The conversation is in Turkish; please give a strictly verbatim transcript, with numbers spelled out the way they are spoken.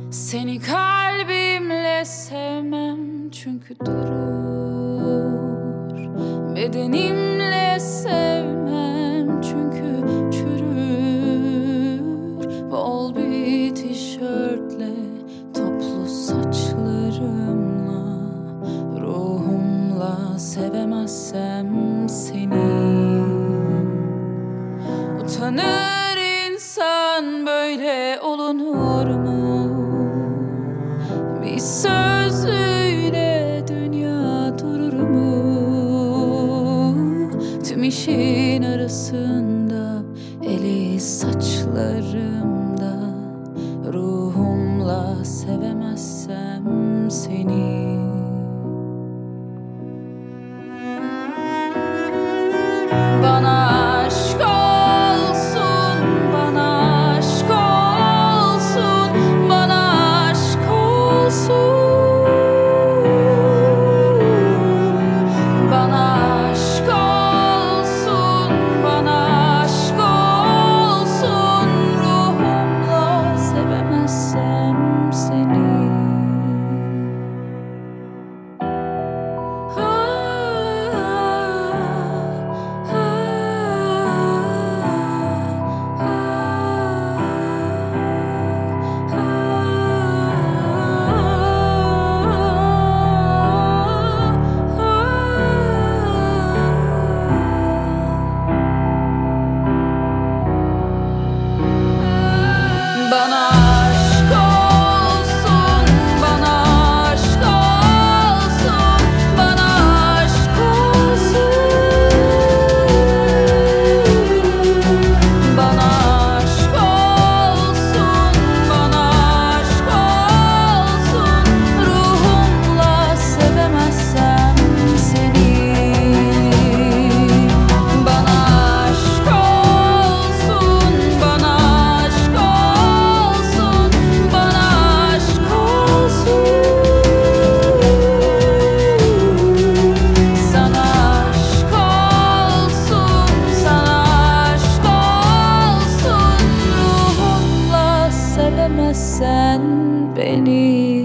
Seni kalbimle sevmem çünkü durur. Bedenimle sevmem çünkü çürür. Bol bir tişörtle, toplu saçlarımla, ruhumla sevemezsem seni. Utanır insan, böyle olunur mu? Bir sözüyle dünya durur mu? Tüm işin arasında, eli saçlarımda, ruhumla sevemezsem seni. Bana aşk olsun, bana aşk olsun, bana aşk olsun. Bana aşk olsun, bana aşk olsun, ruhumla sevemezsem seni. Bana aşk olsun, bana aşk olsun, bana aşk olsun. Bana aşk olsun, bana aşk olsun, ruhumla sevemezsem seni. Bana aşk olsun, bana aşk olsun, bana aşk olsun. Sana aşk olsun, sana aşk olsun, ruhumla sevemezsen beni.